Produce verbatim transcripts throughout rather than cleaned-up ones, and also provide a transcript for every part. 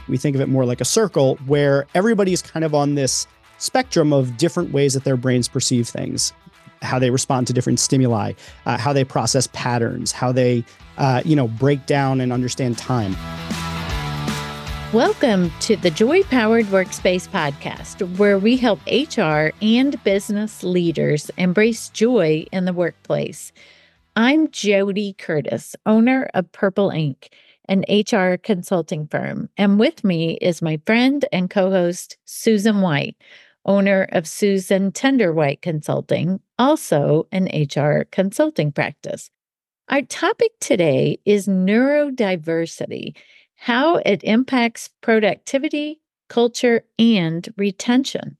We think of it more like a circle where everybody's kind of on this spectrum of different ways that their brains perceive things, how they respond to different stimuli, uh, how they process patterns, how they, uh, you know, break down and understand time. Welcome to the Joy Powered Workspace podcast, where we help H R and business leaders embrace joy in the workplace. I'm Jody Curtis, owner of Purple Ink, an H R consulting firm. And with me is my friend and co-host, Susan White, owner of Susan Tender White Consulting, also an H R consulting practice. Our topic today is neurodiversity, how it impacts productivity, culture, and retention.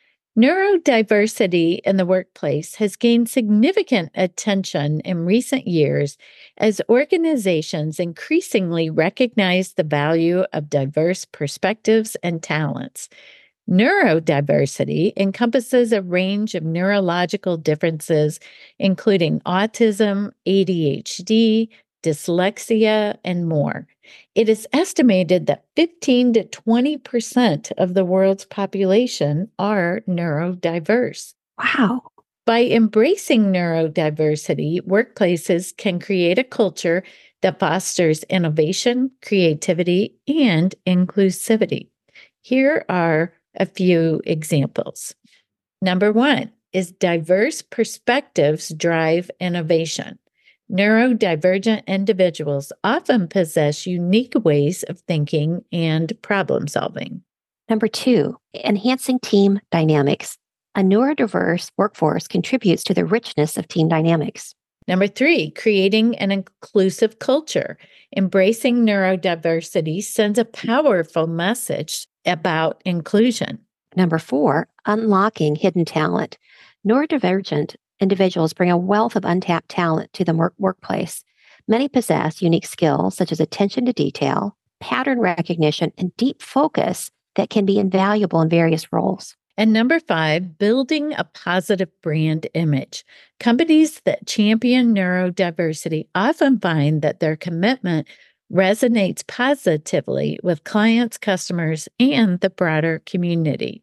Neurodiversity in the workplace has gained significant attention in recent years as organizations increasingly recognize the value of diverse perspectives and talents. Neurodiversity encompasses a range of neurological differences, including autism, A D H D, dyslexia, and more. It is estimated that fifteen to twenty percent of the world's population are neurodiverse. Wow. By embracing neurodiversity, workplaces can create a culture that fosters innovation, creativity, and inclusivity. Here are a few examples. Number one is diverse perspectives drive innovation. Neurodivergent individuals often possess unique ways of thinking and problem solving. Number two, enhancing team dynamics. A neurodiverse workforce contributes to the richness of team dynamics. Number three, creating an inclusive culture. Embracing neurodiversity sends a powerful message about inclusion. Number four, unlocking hidden talent. Neurodivergent individuals bring a wealth of untapped talent to the work- workplace. Many possess unique skills such as attention to detail, pattern recognition, and deep focus that can be invaluable in various roles. And number five, building a positive brand image. Companies that champion neurodiversity often find that their commitment resonates positively with clients, customers, and the broader community.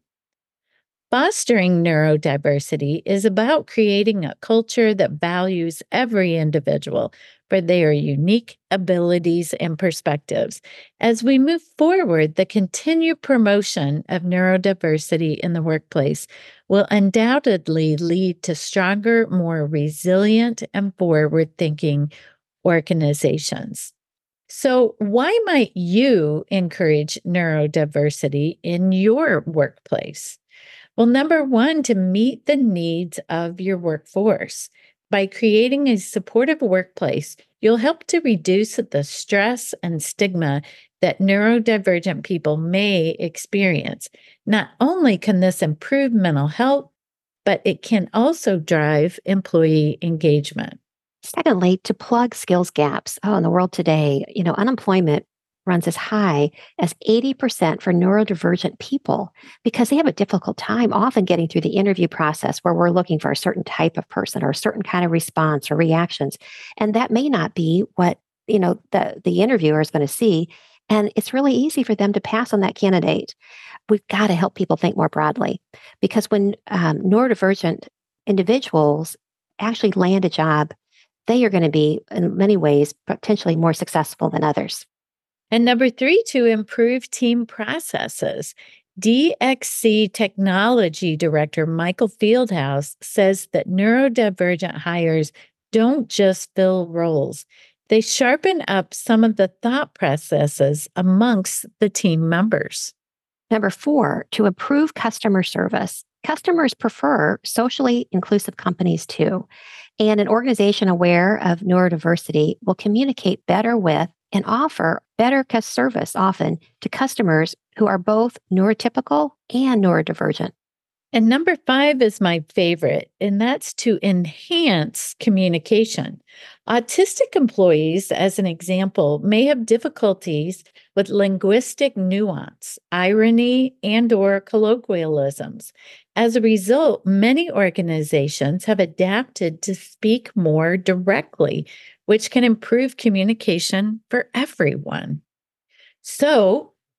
Fostering neurodiversity is about creating a culture that values every individual for their unique abilities and perspectives. As we move forward, the continued promotion of neurodiversity in the workplace will undoubtedly lead to stronger, more resilient, and forward-thinking organizations. So, why might you encourage neurodiversity in your workplace? Well, number one, to meet the needs of your workforce. By creating a supportive workplace, you'll help to reduce the stress and stigma that neurodivergent people may experience. Not only can this improve mental health, but it can also drive employee engagement. Secondly, to plug skills gaps. Oh, in the world today, you know, unemployment runs as high as eighty percent for neurodivergent people because they have a difficult time often getting through the interview process where we're looking for a certain type of person or a certain kind of response or reactions. And that may not be what, you know, the, the interviewer is going to see. And it's really easy for them to pass on that candidate. We've got to help people think more broadly because when um, neurodivergent individuals actually land a job, they are going to be, in many ways, potentially more successful than others. And number three, to improve team processes. D X C Technology Director Michael Fieldhouse says that neurodivergent hires don't just fill roles. They sharpen up some of the thought processes amongst the team members. Number four, to improve customer service. Customers prefer socially inclusive companies too. And an organization aware of neurodiversity will communicate better with and offer better service often to customers who are both neurotypical and neurodivergent. And number five is my favorite, and that's to enhance communication. Autistic employees, as an example, may have difficulties with linguistic nuance, irony, and or colloquialisms. As a result, many organizations have adapted to speak more directly, which can improve communication for everyone. So,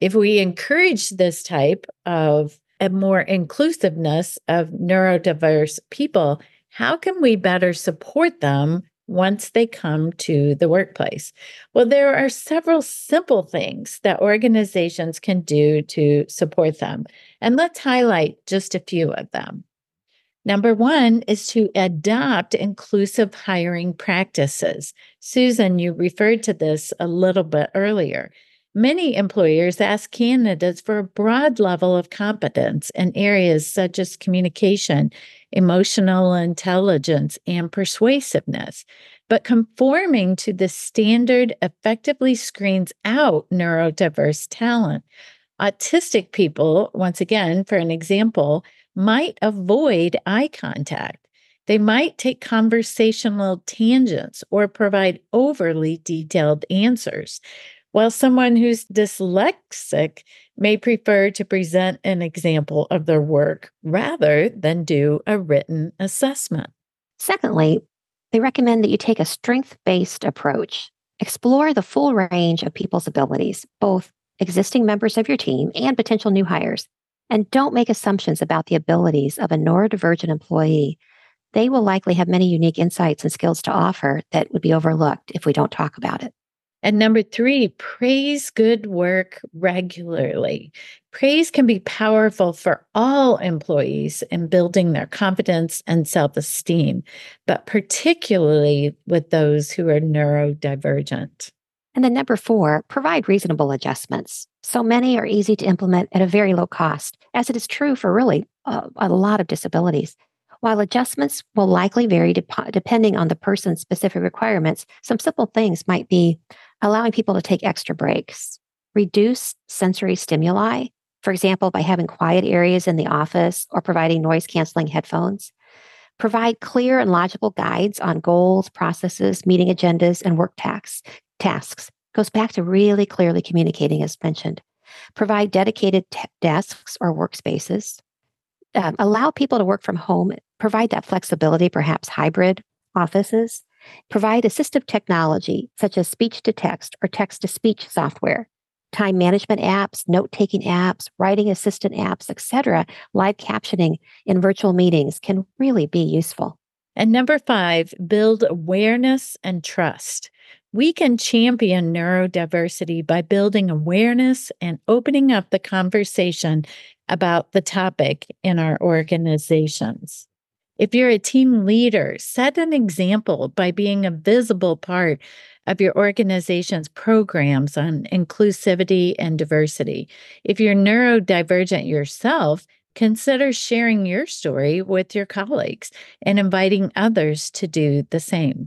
If we encourage this type of a more inclusiveness of neurodiverse people, how can we better support them once they come to the workplace? Well, there are several simple things that organizations can do to support them. And let's highlight just a few of them. Number one is to adopt inclusive hiring practices. Susan, you referred to this a little bit earlier. Many employers ask candidates for a broad level of competence in areas such as communication, emotional intelligence, and persuasiveness. But conforming to the standard effectively screens out neurodiverse talent. Autistic people, once again, for an example, might avoid eye contact. They might take conversational tangents or provide overly detailed answers, while someone who's dyslexic may prefer to present an example of their work rather than do a written assessment. Secondly, they recommend that you take a strength-based approach. Explore the full range of people's abilities, both existing members of your team and potential new hires. And don't make assumptions about the abilities of a neurodivergent employee. They will likely have many unique insights and skills to offer that would be overlooked if we don't talk about it. And number three, praise good work regularly. Praise can be powerful for all employees in building their confidence and self-esteem, but particularly with those who are neurodivergent. And then number four, provide reasonable adjustments. So many are easy to implement at a very low cost, as it is true for really a, a lot of disabilities. While adjustments will likely vary dep- depending on the person's specific requirements, some simple things might be allowing people to take extra breaks, reduce sensory stimuli, for example, by having quiet areas in the office or providing noise-canceling headphones. Provide clear and logical guides on goals, processes, meeting agendas, and work tasks. tasks. Goes back to really clearly communicating, as mentioned. Provide dedicated t- desks or workspaces. Um, allow people to work from home. Provide that flexibility, perhaps hybrid offices. Provide assistive technology, such as speech-to-text or text-to-speech software. Time management apps, note-taking apps, writing assistant apps, et cetera. Live captioning in virtual meetings can really be useful. And number five, build awareness and trust. We can champion neurodiversity by building awareness and opening up the conversation about the topic in our organizations. If you're a team leader, set an example by being a visible part of your organization's programs on inclusivity and diversity. If you're neurodivergent yourself, consider sharing your story with your colleagues and inviting others to do the same.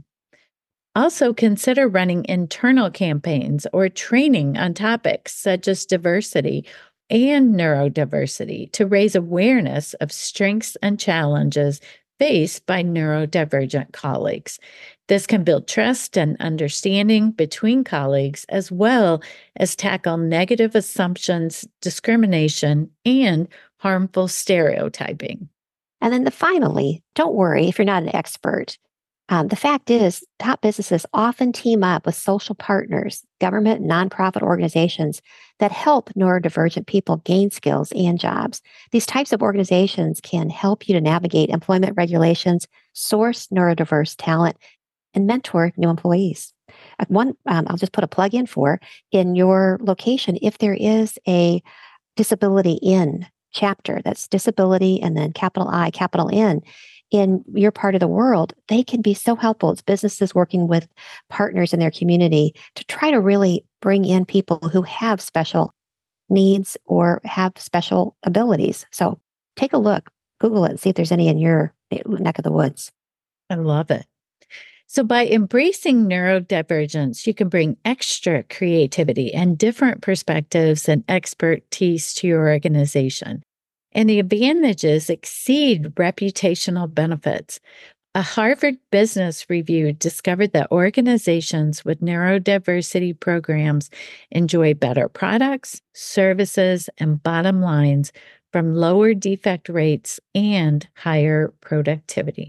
Also, consider running internal campaigns or training on topics such as diversity and neurodiversity to raise awareness of strengths and challenges faced by neurodivergent colleagues. This can build trust and understanding between colleagues, as well as tackle negative assumptions, discrimination, and harmful stereotyping. And then the finally, don't worry if you're not an expert. Um, the fact is, top businesses often team up with social partners, government, nonprofit organizations that help neurodivergent people gain skills and jobs. These types of organizations can help you to navigate employment regulations, source neurodiverse talent, and mentor new employees. Uh, One, um, I'll just put a plug in for in your location. If there is a disability in chapter, that's disability and then capital I, capital N, in your part of the world, they can be so helpful. It's businesses working with partners in their community to try to really bring in people who have special needs or have special abilities. So take a look, Google it, and see if there's any in your neck of the woods. I love it. So by embracing neurodivergence, you can bring extra creativity and different perspectives and expertise to your organization. And the advantages exceed reputational benefits. A Harvard Business Review discovered that organizations with neurodiversity programs enjoy better products, services, and bottom lines from lower defect rates and higher productivity.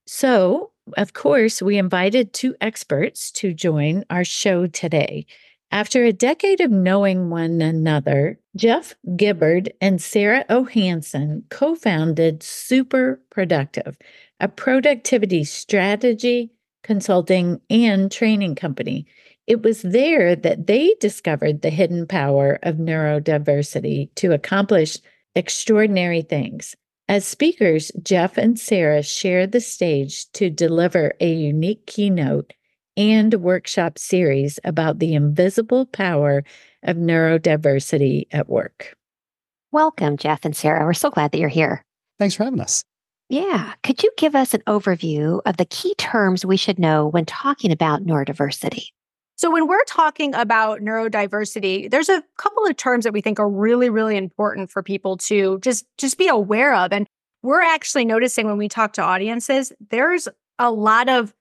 So, of course, we invited two experts to join our show today. After a decade of knowing one another, Jeff Gibbard and Sarah O'Hanson co-founded Super Productive, a productivity strategy, consulting, and training company. It was there that they discovered the hidden power of neurodiversity to accomplish extraordinary things. As speakers, Jeff and Sarah shared the stage to deliver a unique keynote and workshop series about the invisible power of neurodiversity at work. Welcome, Jeff and Sarah. We're so glad that you're here. Thanks for having us. Yeah. Could you give us an overview of the key terms we should know when talking about neurodiversity? So when we're talking about neurodiversity, there's a couple of terms that we think are really, really important for people to just, just be aware of. And we're actually noticing when we talk to audiences, there's a lot of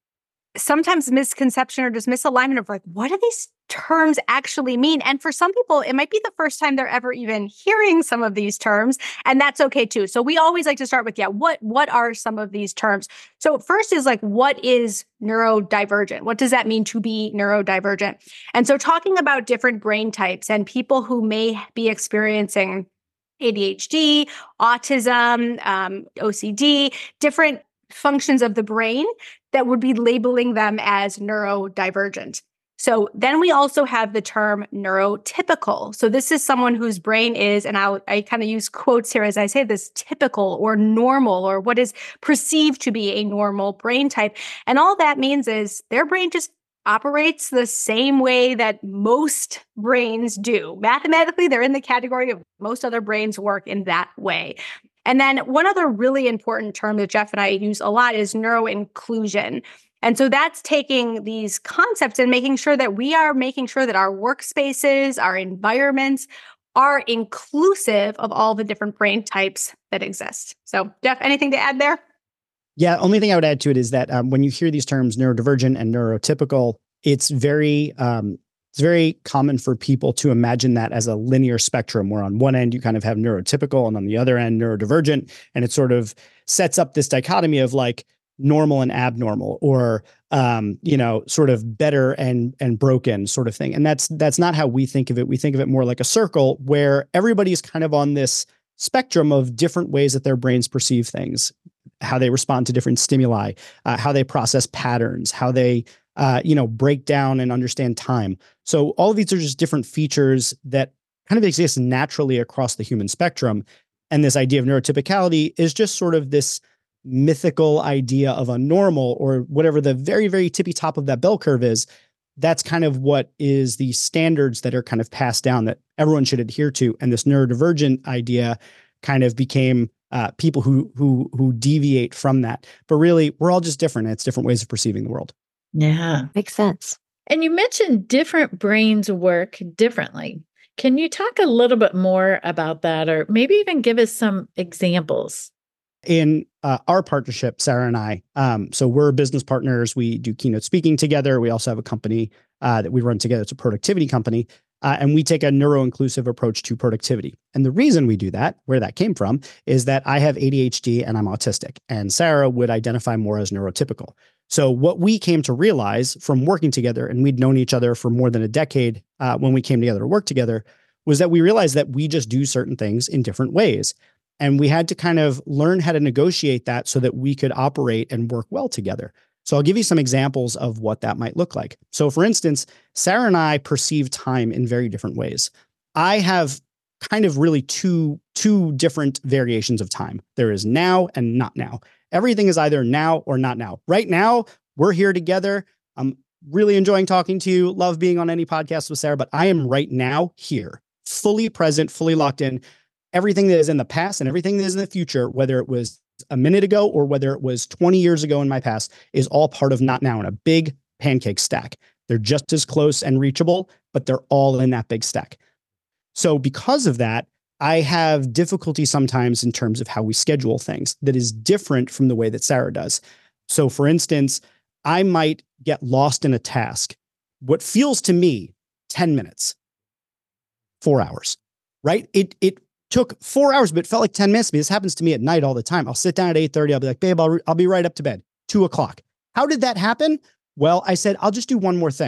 sometimes misconception or just misalignment of like, what do these terms actually mean? And for some people, it might be the first time they're ever even hearing some of these terms, and that's okay too. So we always like to start with, yeah, what, what are some of these terms? So first is like, what is neurodivergent? What does that mean to be neurodivergent? And so talking about different brain types and people who may be experiencing A D H D, autism, um, O C D, different functions of the brain that would be labeling them as neurodivergent. So then we also have the term neurotypical. So this is someone whose brain is, and I'll, I kind of use quotes here as I say this, typical or normal, or what is perceived to be a normal brain type. And all that means is their brain just operates the same way that most brains do. Mathematically, they're in the category of most other brains work in that way. And then one other really important term that Jeff and I use a lot is neuroinclusion. And so that's taking these concepts and making sure that we are making sure that our workspaces, our environments are inclusive of all the different brain types that exist. So Jeff, anything to add there? Yeah, only thing I would add to it is that um, when you hear these terms neurodivergent and neurotypical, it's very um, it's very common for people to imagine that as a linear spectrum, where on one end you kind of have neurotypical and on the other end neurodivergent, and it sort of sets up this dichotomy of like normal and abnormal, or um, you know, sort of better and and broken sort of thing. And that's that's not how we think of it. We think of it more like a circle where everybody's kind of on this spectrum of different ways that their brains perceive things, how they respond to different stimuli, uh, how they process patterns, how they uh, you know, break down and understand time. So all of these are just different features that kind of exist naturally across the human spectrum. And this idea of neurotypicality is just sort of this mythical idea of a normal, or whatever the very, very tippy top of that bell curve is. That's kind of what is the standards that are kind of passed down that everyone should adhere to. And this neurodivergent idea kind of became uh, people who who who deviate from that. But really, we're all just different. It's different ways of perceiving the world. Yeah. Makes sense. And you mentioned different brains work differently. Can you talk a little bit more about that, or maybe even give us some examples? In uh, our partnership, Sarah and I, um, so we're business partners. We do keynote speaking together. We also have a company uh, that we run together. It's a productivity company. Uh, and we take a neuro-inclusive approach to productivity. And the reason we do that, where that came from, is that I have A D H D and I'm autistic, and Sarah would identify more as neurotypical. So what we came to realize from working together, and we'd known each other for more than a decade uh, when we came together to work together, was that we realized that we just do certain things in different ways. And we had to kind of learn how to negotiate that so that we could operate and work well together. So I'll give you some examples of what that might look like. So for instance, Sarah and I perceive time in very different ways. I have kind of really two, two different variations of time. There is now and not now. Everything is either now or not now. Right now, we're here together. I'm really enjoying talking to you. Love being on any podcast with Sarah, but I am right now here, fully present, fully locked in. Everything that is in the past and everything that is in the future, whether it was a minute ago or whether it was twenty years ago in my past, is all part of not now in a big pancake stack. They're just as close and reachable, but they're all in that big stack. So because of that, I have difficulty sometimes in terms of how we schedule things that is different from the way that Sarah does. So for instance, I might get lost in a task. What feels to me ten minutes, four hours, right? It, it, took four hours, but it felt like ten minutes to me. This happens to me at night all the time. I'll sit down at eight thirty. I'll be like, babe, I'll, re- I'll be right up to bed. Two o'clock. How did that happen? Well, I said, I'll just do one more thing.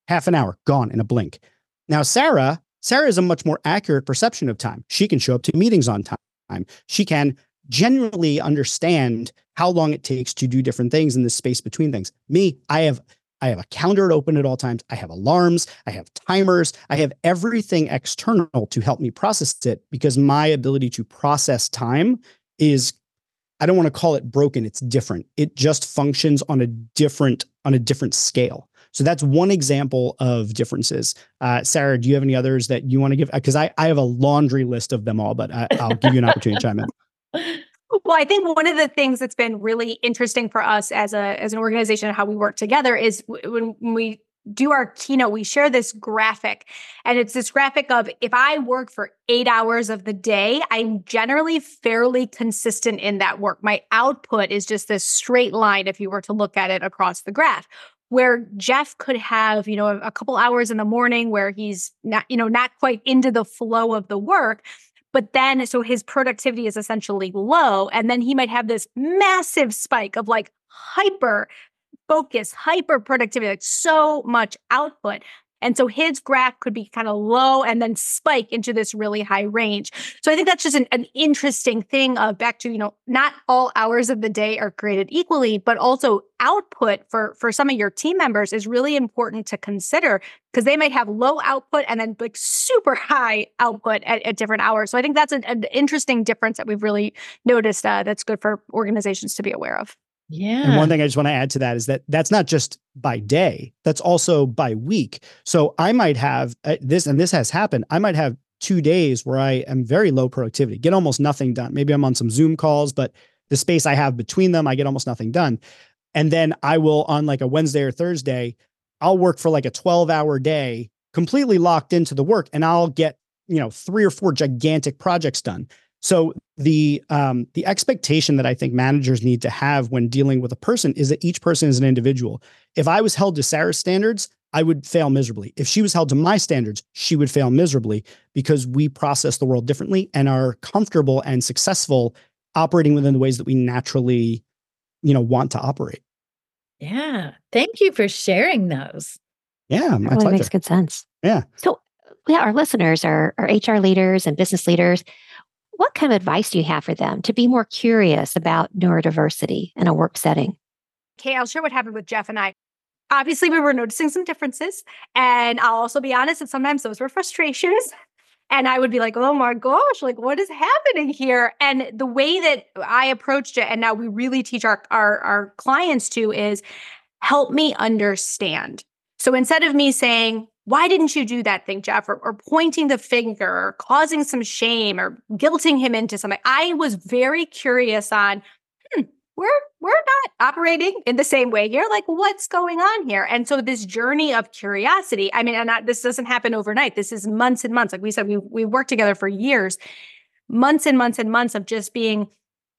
half an hour, gone in a blink. Now, Sarah, Sarah has a much more accurate perception of time. She can show up to meetings on time. She can generally understand how long it takes to do different things in the space between things. Me, I have I have a calendar open at all times. I have alarms. I have timers. I have everything external to help me process it, because my ability to process time is, I don't want to call it broken. It's different. It just functions on a different, on a different scale. So that's one example of differences. Uh, Sarah, do you have any others that you want to give? Because I, I have a laundry list of them all, but I, I'll give you an opportunity to chime in. Well, I think one of the things that's been really interesting for us as a as an organization, how we work together, is when we do our keynote, we share this graphic, and it's this graphic of, if I work for eight hours of the day, I'm generally fairly consistent in that work. My output is just this straight line if you were to look at it across the graph. Where Jeff could have, you know, a couple hours in the morning where he's not, you know, not quite into the flow of the work. But then, so his productivity is essentially low. And then he might have this massive spike of like hyper focus, hyper productivity, like so much output. And so his graph could be kind of low and then spike into this really high range. So I think that's just an, an interesting thing of back to, you know, not all hours of the day are created equally, but also output for, for some of your team members is really important to consider, because they might have low output and then like super high output at, at different hours. So I think that's an, an interesting difference that we've really noticed uh, that's good for organizations to be aware of. Yeah. And one thing I just want to add to that is that that's not just by day, that's also by week. So I might have uh, this, and this has happened. I might have two days where I am very low productivity, get almost nothing done. Maybe I'm on some Zoom calls, but the space I have between them, I get almost nothing done. And then I will, on like a Wednesday or Thursday, I'll work for like a twelve hour day, completely locked into the work, and I'll get, you know, three or four gigantic projects done. So the um, the expectation that I think managers need to have when dealing with a person is that each person is an individual. If I was held to Sarah's standards, I would fail miserably. If she was held to my standards, she would fail miserably, because we process the world differently and are comfortable and successful operating within the ways that we naturally, you know, want to operate. Yeah. Thank you for sharing those. Yeah, my That really pleasure. makes good sense. Yeah. So, yeah, our listeners are, are H R leaders and business leaders. What kind of advice do you have for them to be more curious about neurodiversity in a work setting? Okay, I'll share what happened with Jeff and I. Obviously, we were noticing some differences. And I'll also be honest that sometimes those were frustrations. And I would be like, oh my gosh, like what is happening here? And the way that I approached it, and now we really teach our, our, our clients to, is help me understand. So instead of me saying, why didn't you do that thing, Jeff? Or, or pointing the finger or causing some shame or guilting him into something, I was very curious on, hmm, we're, we're not operating in the same way here. Like, what's going on here? And so this journey of curiosity, I mean, and not, this doesn't happen overnight. This is months and months. Like we said, we we worked together for years, months and months and months of just being,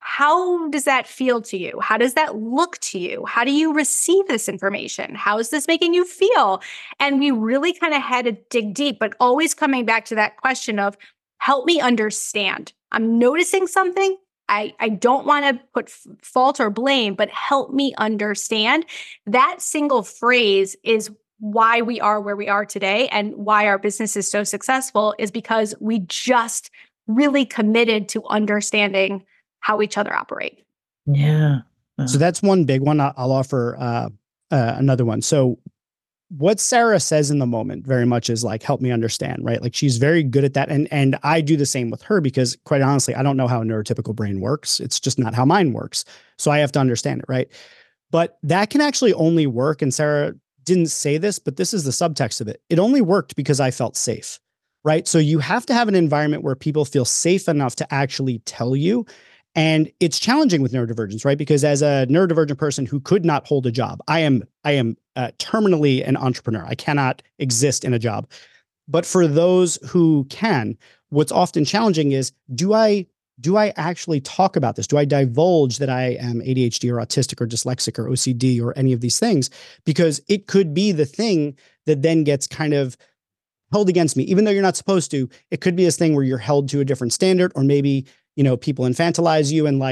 how does that feel to you? How does that look to you? How do you receive this information? How is this making you feel? And we really kind of had to dig deep, but always coming back to that question of, help me understand. I'm noticing something. I, I don't want to put f- fault or blame, but help me understand. That single phrase is why we are where we are today, and why our business is so successful, is because we just really committed to understanding how each other operate. Yeah. So that's one big one. I'll I'll offer uh, uh, another one. So what Sarah says in the moment very much is like, help me understand, right? Like she's very good at that. And, and I do the same with her, because quite honestly, I don't know how a neurotypical brain works. It's just not how mine works. So I have to understand it, right? But that can actually only work. And Sarah didn't say this, but this is the subtext of it. It only worked because I felt safe, right? So you have to have an environment where people feel safe enough to actually tell you. And it's challenging with neurodivergence, right? Because as a neurodivergent person who could not hold a job, I am I am uh, terminally an entrepreneur. I cannot exist in a job. But for those who can, what's often challenging is, do I do I actually talk about this? Do I divulge that I am A D H D or autistic or dyslexic or O C D or any of these things? Because it could be the thing that then gets kind of held against me, even though you're not supposed to. It could be this thing where you're held to a different standard, or maybe, you know, people infantilize you and like,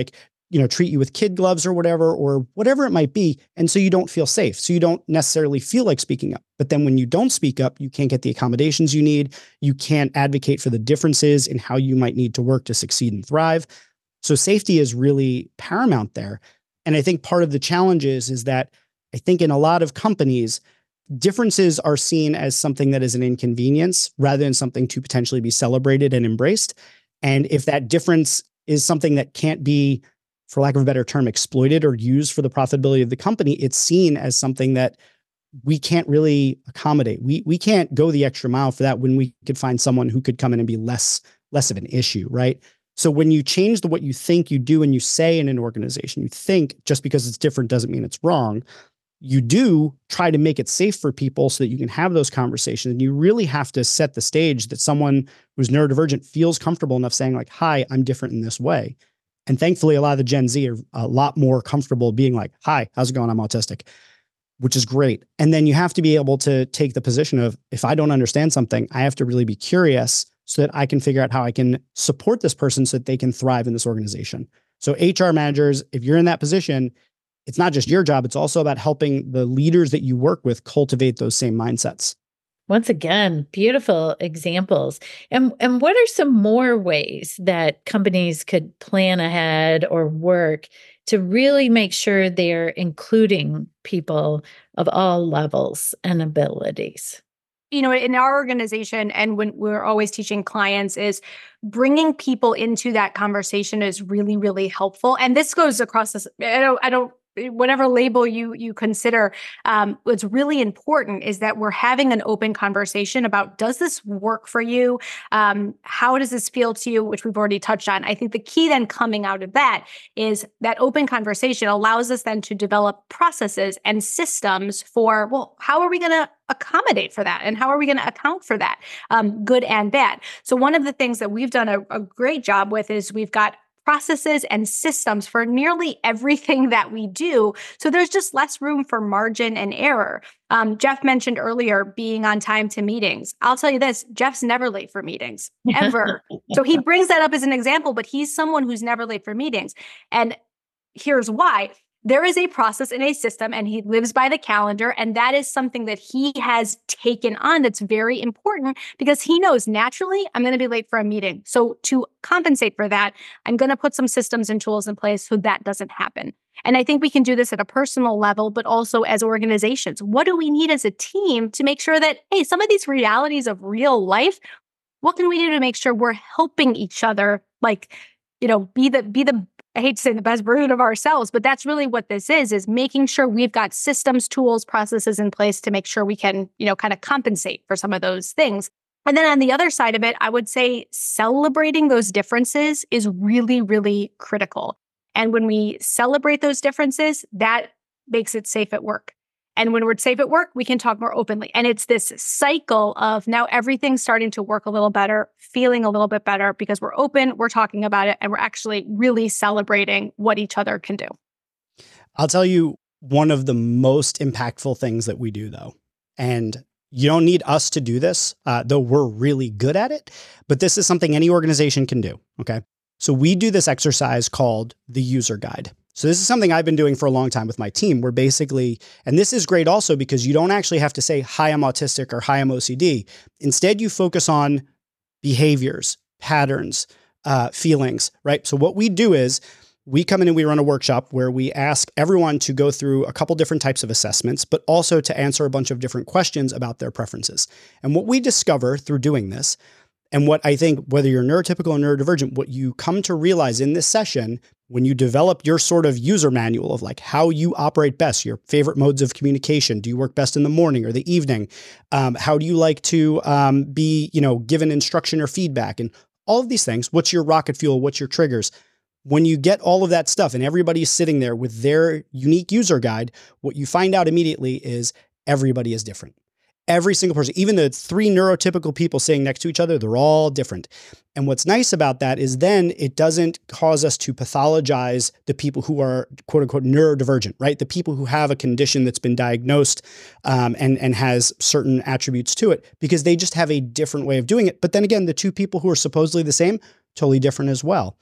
you know, treat you with kid gloves or whatever, or whatever it might be. And so you don't feel safe. So you don't necessarily feel like speaking up. But then when you don't speak up, you can't get the accommodations you need. You can't advocate for the differences in how you might need to work to succeed and thrive. So safety is really paramount there. And I think part of the challenge is, is that I think in a lot of companies, differences are seen as something that is an inconvenience rather than something to potentially be celebrated and embraced. And if that difference is something that can't be, for lack of a better term, exploited or used for the profitability of the company, it's seen as something that we can't really accommodate. We we can't go the extra mile for that when we could find someone who could come in and be less, less of an issue, right? So when you change the what you think, you do, and you say in an organization, you think just because it's different doesn't mean it's wrong. You do try to make it safe for people so that you can have those conversations. And you really have to set the stage that someone who's neurodivergent feels comfortable enough saying like, hi, I'm different in this way. And thankfully, a lot of the Gen Z are a lot more comfortable being like, hi, how's it going? I'm autistic, which is great. And then you have to be able to take the position of, if I don't understand something, I have to really be curious so that I can figure out how I can support this person so that they can thrive in this organization. So H R managers, if you're in that position, it's not just your job, it's also about helping the leaders that you work with cultivate those same mindsets. Once again, beautiful examples. And, and what are some more ways that companies could plan ahead or work to really make sure they're including people of all levels and abilities? You know, in our organization, and when we're always teaching clients, is bringing people into that conversation is really, really helpful. And this goes across this. I don't, I don't, whatever label you you consider, um, what's really important is that we're having an open conversation about, does this work for you? Um, how does this feel to you? Which we've already touched on. I think the key then coming out of that is that open conversation allows us then to develop processes and systems for, well, how are we going to accommodate for that? And how are we going to account for that, um, good and bad? So one of the things that we've done a, a great job with is we've got processes and systems for nearly everything that we do. So there's just less room for margin and error. Um, Jeff mentioned earlier being on time to meetings. I'll tell you this, Jeff's never late for meetings, ever. So he brings that up as an example, but he's someone who's never late for meetings. And here's why. There is a process and a system, and he lives by the calendar. And that is something that he has taken on that's very important because he knows naturally I'm going to be late for a meeting. So to compensate for that, I'm going to put some systems and tools in place so that doesn't happen. And I think we can do this at a personal level, but also as organizations. What do we need as a team to make sure that, hey, some of these realities of real life, what can we do to make sure we're helping each other, like, you know, be the, be the, I hate to say the best version of ourselves, but that's really what this is, is making sure we've got systems, tools, processes in place to make sure we can, you know, kind of compensate for some of those things. And then on the other side of it, I would say celebrating those differences is really, really critical. And when we celebrate those differences, that makes it safe at work. And when we're safe at work, we can talk more openly. And it's this cycle of now everything's starting to work a little better, feeling a little bit better because we're open, we're talking about it, and we're actually really celebrating what each other can do. I'll tell you one of the most impactful things that we do, though. And you don't need us to do this, uh, though we're really good at it. But this is something any organization can do. Okay. So we do this exercise called the user guide. So this is something I've been doing for a long time with my team, where basically, and this is great also because you don't actually have to say, hi, I'm autistic or hi, I'm O C D. Instead, you focus on behaviors, patterns, uh, feelings, right? So what we do is we come in and we run a workshop where we ask everyone to go through a couple different types of assessments, but also to answer a bunch of different questions about their preferences. And what we discover through doing this, and what I think, whether you're neurotypical or neurodivergent, what you come to realize in this session, when you develop your sort of user manual of like how you operate best, your favorite modes of communication, do you work best in the morning or the evening? Um, how do you like to um, be, you know, given instruction or feedback and all of these things? What's your rocket fuel? What's your triggers? When you get all of that stuff and everybody's sitting there with their unique user guide, what you find out immediately is everybody is different. Every single person, even the three neurotypical people sitting next to each other, they're all different. And what's nice about that is then it doesn't cause us to pathologize the people who are quote unquote neurodivergent, right? The people who have a condition that's been diagnosed um, and, and has certain attributes to it because they just have a different way of doing it. But then again, the two people who are supposedly the same, totally different as well.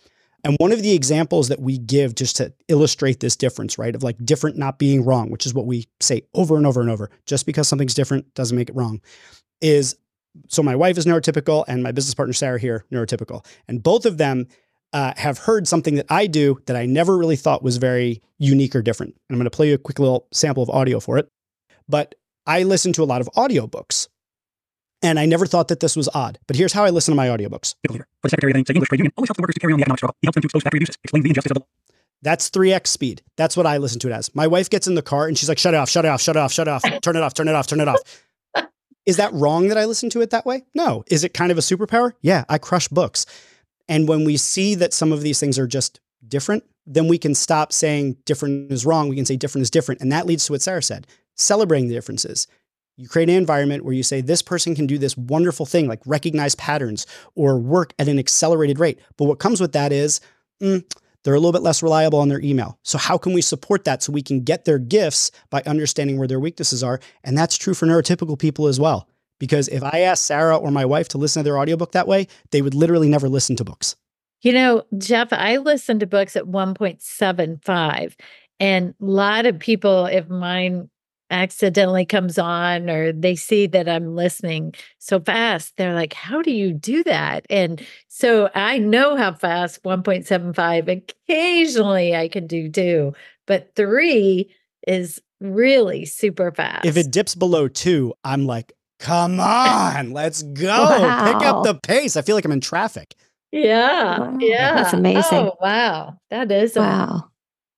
And one of the examples that we give just to illustrate this difference, right, of like different not being wrong, which is what we say over and over and over, just because something's different doesn't make it wrong, is so my wife is neurotypical and my business partner, Sarah here, neurotypical. And both of them uh, have heard something that I do that I never really thought was very unique or different. And I'm going to play you a quick little sample of audio for it. But I listen to a lot of audiobooks. And I never thought that this was odd. But here's how I listen to my audiobooks. For the Secretary of the English Trade Union always helps the workers to carry on the economic struggle. He helps them to expose factory abuses, explain the injustice of the That's three X speed. That's what I listen to it as. My wife gets in the car and she's like, shut it off, shut it off, shut it off, shut it off, turn it off, turn it off, turn it off. Is that wrong that I listen to it that way? No. Is it kind of a superpower? Yeah, I crush books. And when we see that some of these things are just different, then we can stop saying different is wrong. We can say different is different. And that leads to what Sarah said, celebrating the differences. You create an environment where you say this person can do this wonderful thing, like recognize patterns or work at an accelerated rate. But what comes with that is mm, they're a little bit less reliable on their email. So how can we support that so we can get their gifts by understanding where their weaknesses are? And that's true for neurotypical people as well. Because if I asked Sarah or my wife to listen to their audiobook that way, they would literally never listen to books. You know, Jeff, I listen to books at one point seven five. And a lot of people, if mine accidentally comes on or they see that I'm listening so fast, they're like, how do you do that? And so I know how fast one point seven five occasionally I can do too, but three is really super fast. If it dips below two, I'm like, come on, let's go. Wow. Pick up the pace. I feel like I'm in traffic. Yeah. Wow, Yeah. that's amazing. Oh, wow. That is amazing. Wow.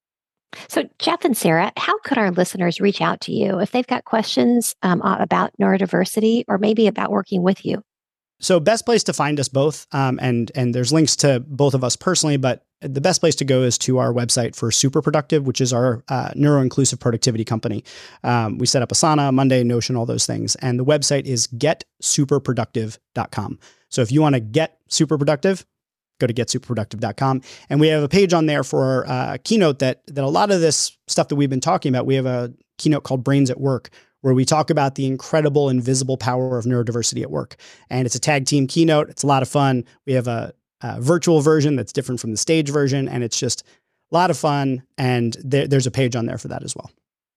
So, Jeff and Sarah, how could our listeners reach out to you if they've got questions um, about neurodiversity or maybe about working with you? So best place to find us both, um, and and there's links to both of us personally, but the best place to go is to our website for Superproductive, which is our uh, neuro-inclusive productivity company. Um, we set up Asana, Monday, Notion, all those things. And the website is get super productive dot com. So if you want to get super productive, go to get super productive dot com. And we have a page on there for a uh, keynote that that a lot of this stuff that we've been talking about, we have a keynote called Brains at Work, where we talk about the incredible invisible power of neurodiversity at work. And it's a tag team keynote. It's a lot of fun. We have a, a virtual version that's different from the stage version, and it's just a lot of fun. And there, there's a page on there for that as well.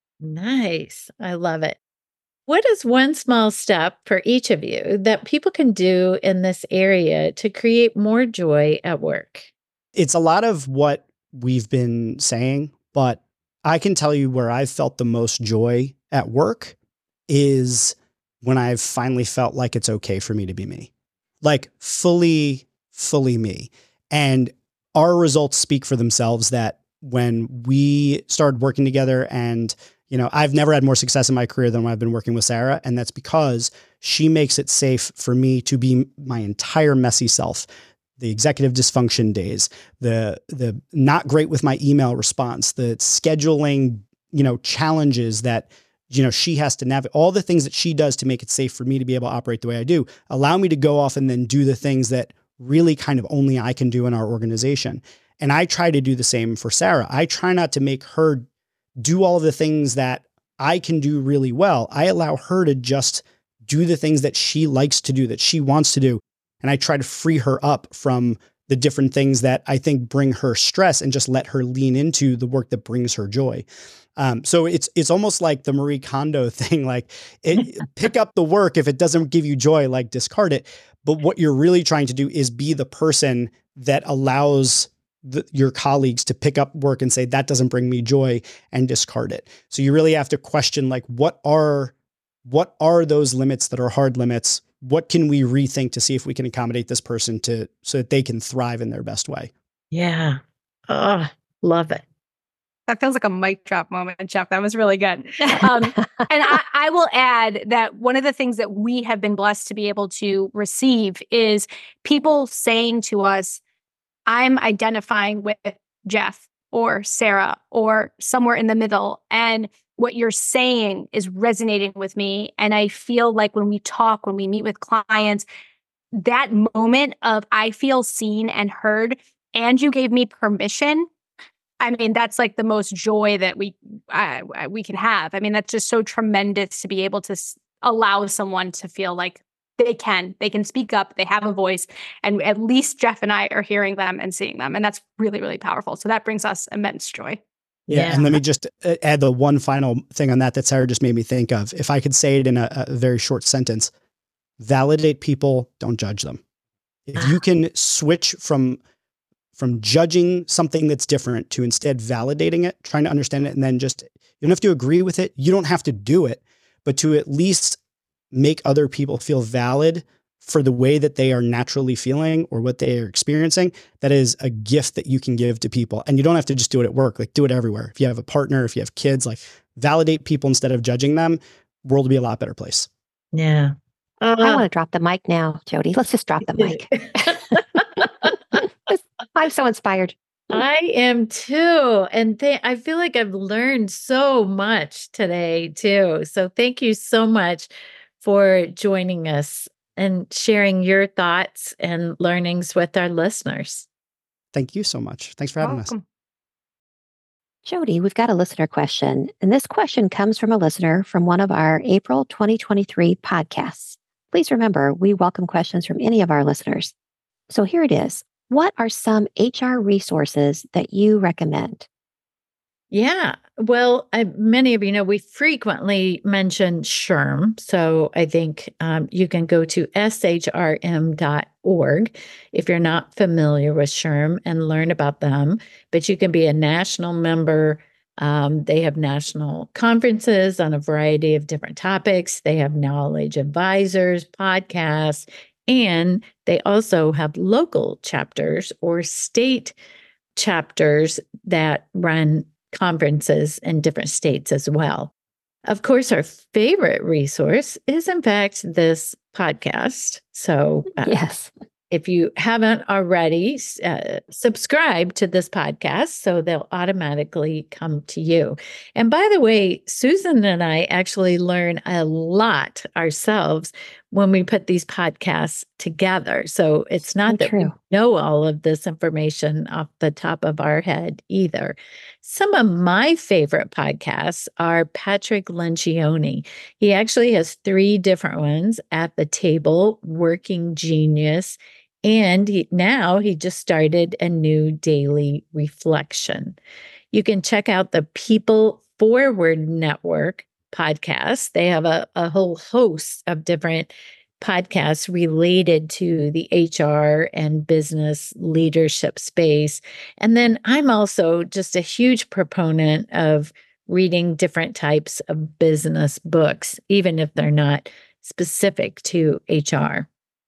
Nice. I love it. What is one small step for each of you that people can do in this area to create more joy at work? It's a lot of what we've been saying, but I can tell you where I've felt the most joy at work is when I've finally felt like it's okay for me to be me, like fully, fully me. And our results speak for themselves that when we started working together, and, you know, I've never had more success in my career than when I've been working with Sarah. And that's because she makes it safe for me to be my entire messy self. The executive dysfunction days, the the not great with my email response, the scheduling, you know, challenges that, you know, she has to navigate, all the things that she does to make it safe for me to be able to operate the way I do, allow me to go off and then do the things that really kind of only I can do in our organization. And I try to do the same for Sarah. I try not to make her do all of the things that I can do really well. I allow her to just do the things that she likes to do, that she wants to do. And I try to free her up from the different things that I think bring her stress and just let her lean into the work that brings her joy. Um, so it's it's almost like the Marie Kondo thing, like it, pick up the work. If it doesn't give you joy, like discard it. But what you're really trying to do is be the person that allows the, your colleagues to pick up work and say, that doesn't bring me joy, and discard it. So you really have to question, like, what are what are those limits that are hard limits? What can we rethink to see if we can accommodate this person to so that they can thrive in their best way? Yeah. Oh, love it. That feels like a mic drop moment, Jeff. That was really good. Um, and I, I will add that one of the things that we have been blessed to be able to receive is people saying to us, I'm identifying with Jeff or Sarah or somewhere in the middle. And what you're saying is resonating with me. And I feel like when we talk, when we meet with clients, that moment of I feel seen and heard, and you gave me permission. I mean, that's like the most joy that we uh, we can have. I mean, that's just so tremendous to be able to s- allow someone to feel like they can. They can speak up. They have a voice. And at least Jeff and I are hearing them and seeing them. And that's really, really powerful. So that brings us immense joy. Yeah. Yeah. And let me just uh, add the one final thing on that that Sarah just made me think of. If I could say it in a, a very short sentence, validate people, don't judge them. If you can switch from from judging something that's different to instead validating it, trying to understand it, and then just, you don't have to agree with it. You don't have to do it, but to at least make other people feel valid for the way that they are naturally feeling or what they are experiencing, that is a gift that you can give to people. And you don't have to just do it at work, like do it everywhere. If you have a partner, if you have kids, like validate people instead of judging them, world will be a lot better place. Yeah. Uh, I want to drop the mic now, Jody. Let's just drop the mic. I'm so inspired. I am too. And th- I feel like I've learned so much today too. So thank you so much for joining us and sharing your thoughts and learnings with our listeners. Thank you so much. Thanks for having us. Welcome. Jody, we've got a listener question. And this question comes from a listener from one of our April twenty twenty-three podcasts. Please remember, we welcome questions from any of our listeners. So here it is. What are some H R resources that you recommend? Yeah. Well, I, many of you know we frequently mention SHRM. So I think um, you can go to S H R M dot org if you're not familiar with SHRM and learn about them. But you can be a national member. Um, they have national conferences on a variety of different topics. They have knowledge advisors, podcasts, and they also have local chapters or state chapters that run conferences in different states as well. Of course, our favorite resource is, in fact, this podcast. So, uh, Yes. if you haven't already, uh, subscribe to this podcast so they'll automatically come to you. And by the way, Susan and I actually learn a lot ourselves when we put these podcasts together. So it's not So that we true. know all of this information off the top of our head either. Some of my favorite podcasts are Patrick Lencioni. He actually has three different ones: At the Table, Working Genius, and he, now he just started a new daily reflection. You can check out the People Forward Network podcast. They have a, a whole host of different podcasts related to the H R and business leadership space. And then I'm also just a huge proponent of reading different types of business books, even if they're not specific to H R.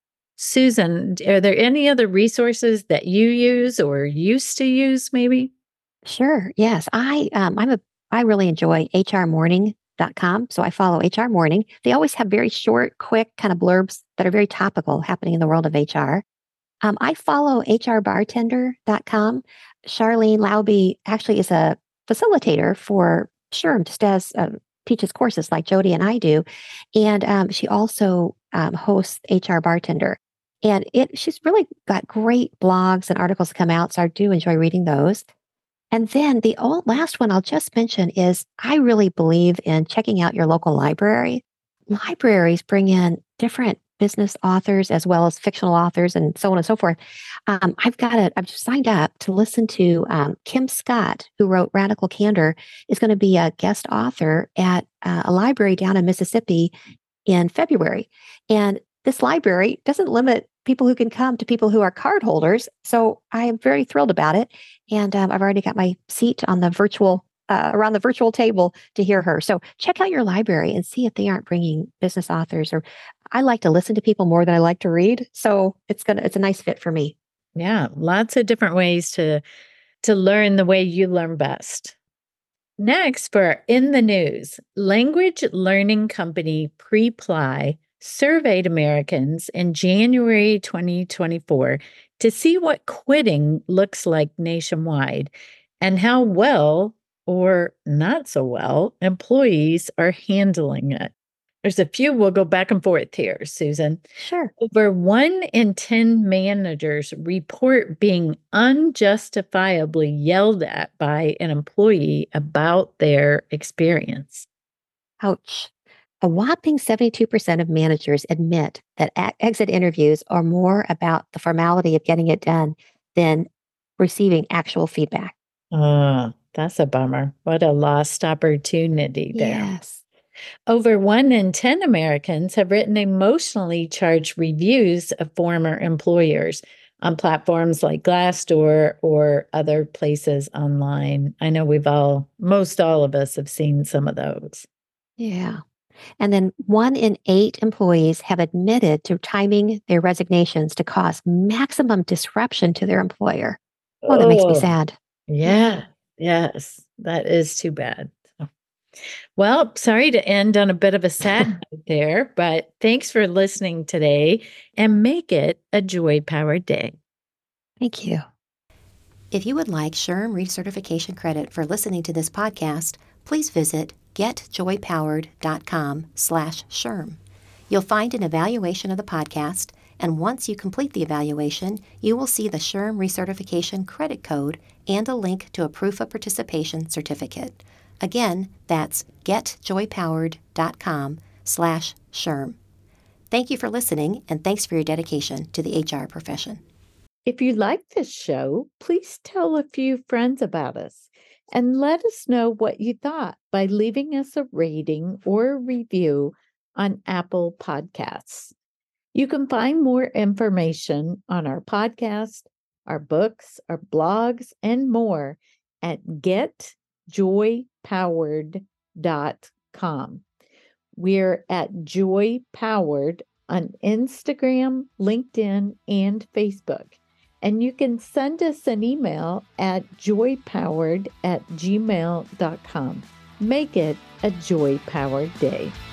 Susan, are there any other resources that you use or used to use maybe? Sure. Yes. I um I'm a I really enjoy H R morning dot com. So I follow H R Morning. They always have very short, quick kind of blurbs that are very topical happening in the world of H R. Um, I follow H R bartender dot com. Charlene Lauby actually is a facilitator for SHRM, just as uh, teaches courses like Jody and I do. And um, she also um, hosts H R Bartender. And it she's really got great blogs and articles that come out. So I do enjoy reading those. And then the old, last one I'll just mention is I really believe in checking out your local library. Libraries bring in different business authors as well as fictional authors and so on and so forth. Um, I've got it. I've signed up to listen to um, Kim Scott, who wrote Radical Candor, is going to be a guest author at uh, a library down in Mississippi in February. And this library doesn't limit people who can come to people who are card holders. So I am very thrilled about it. And um, I've already got my seat on the virtual, uh, around the virtual table to hear her. So check out your library and see if they aren't bringing business authors. Or I like to listen to people more than I like to read. So it's gonna, it's a nice fit for me. Yeah, lots of different ways to to learn the way you learn best. Next, for In the News, language learning company Preply surveyed Americans in January twenty twenty-four to see what quitting looks like nationwide and how well or not so well employees are handling it. There's a few, we'll go back and forth here, Susan. Sure. Over one in ten managers report being unjustifiably yelled at by an employee about their experience. Ouch. A whopping seventy-two percent of managers admit that a- exit interviews are more about the formality of getting it done than receiving actual feedback. Oh, that's a bummer. What a lost opportunity there. Yes. Over one in ten Americans have written emotionally charged reviews of former employers on platforms like Glassdoor or other places online. I know we've all, most all of us have seen some of those. Yeah. And then one in eight employees have admitted to timing their resignations to cause maximum disruption to their employer. Oh, that makes me Oh, sad. yeah. Yes, that is too bad. So- Well, sorry to end on a bit of a sad note there, but thanks for listening today and make it a joy-powered day. Thank you. If you would like SHRM recertification credit for listening to this podcast, please visit getjoypowered.com slash SHRM. You'll find an evaluation of the podcast, and once you complete the evaluation, you will see the SHRM recertification credit code and a link to a proof of participation certificate. Again, that's getjoypowered.com slash SHRM. Thank you for listening, and thanks for your dedication to the H R profession. If you like this show, please tell a few friends about us and let us know what you thought by leaving us a rating or a review on Apple Podcasts. You can find more information on our podcast, our books, our blogs, and more at get joy powered dot com. We're at Joy Powered on Instagram, LinkedIn, and Facebook. And you can send us an email at joypowered at gmail dot com. Make it a joy-powered day.